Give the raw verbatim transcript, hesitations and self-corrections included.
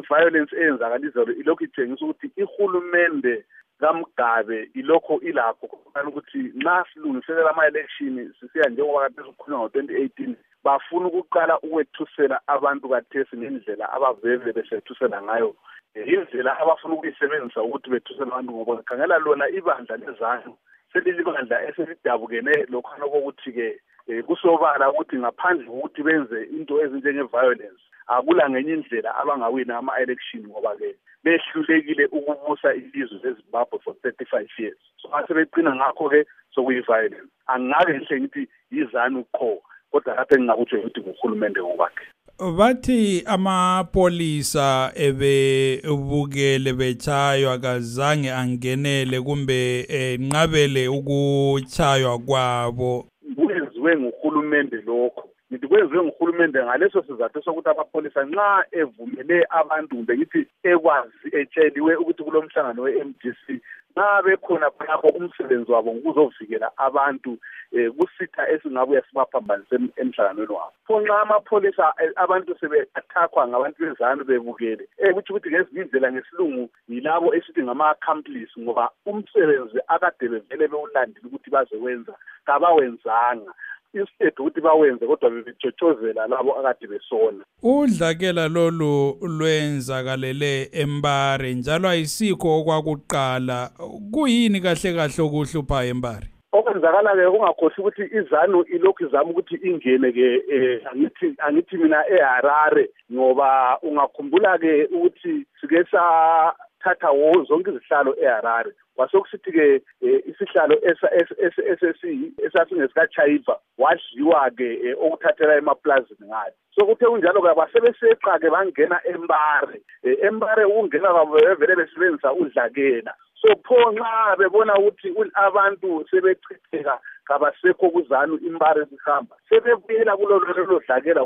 i-violence eyenzakaliza ilokhu itshengisa ukuthi ihulumende kaMgabe ilokho ilapho kubona ukuthi nxa silungiselela ama-election sisiya njengoba kade sikhuluma ngo-twenty eighteen bafuna ukuqala ukwethusela abantu kathesi ngendlela abavele besethusela ngayo indlela abafuna ukuyisebenzisa ukuthi bethusele abantu ngoba khangela lona ibandla lezanu selilibandla eselidabukene lokhana kokuthi-ke kusobala ukuthi ngaphandle kokuthi benze into ezinjenge-violence akula ngenye indlela abangawina ama-election ngoba-ke behlulekile ukubusa ilizwe leZimbabwe for thirty-five years. So asebeqina ngakho-ke sokuyi-violence. Angake ngihle ngithi yizanu qho kodwa lapho engingakutsho ukuthi nguhulumende ngokwakhe. Bathi amapolisa ebebukele betshaywa kazange angenele kumbe enqabele ukuchaywa kwabo. Kwenziwe nguhulumende lokho. Ngithi kwenziwe nguhulumende ngaleso sizathu sokuthi amapolisa nxa evumele abantu kumbe ngithi ekwazi etsheliwe ukuthi kulomhlangano we-M D C nxa bekhona khonapho umsebenzi wabo ngukuzovikela abantu kusitha esingabuya sibaphambanise emhlanganweni wabo. Pho nxa amapolisa abantu sebe-attackwa ngabantu bezanu bebukele kuthi ukuthi ngezinye indlela ngesilungu yilabo esithi ngama-accomplice ngoba umsebenzi akade bevele bewulandile ukuthi bazowenza kabawenzanga. Instead ukuthi bawenze kodwa bebetshotshozela labo akade besona. Udlakela lolu lwenzakalele eMbare njalo ayisikho okwakuqala. Kuyini kahle kahle okuhlupha eMbare? Okwenzakala-ke ungakhohlwa ukuthi izanu ilokhu izama ukuthi ingene-ke angithi angithi mina eHarare ngoba ungakhumbula-ke ukuthi sike sathatha zonke izihlalo eHarare. Kwasokusithi-ke isihlalo esasingesikaChaiva wadliwa-ke okuthathela emaplazini ngayo. So kuthe kunjalo-ke basebeseqa-ke bangena eMbare. eMbare ukungena kwabo bevele besebenzisa udlakela. So pho nxa bebona ukuthi abantu sebechitheka kabasekho kuzanu iMbare zihamba sebebuyela kulolo dlakela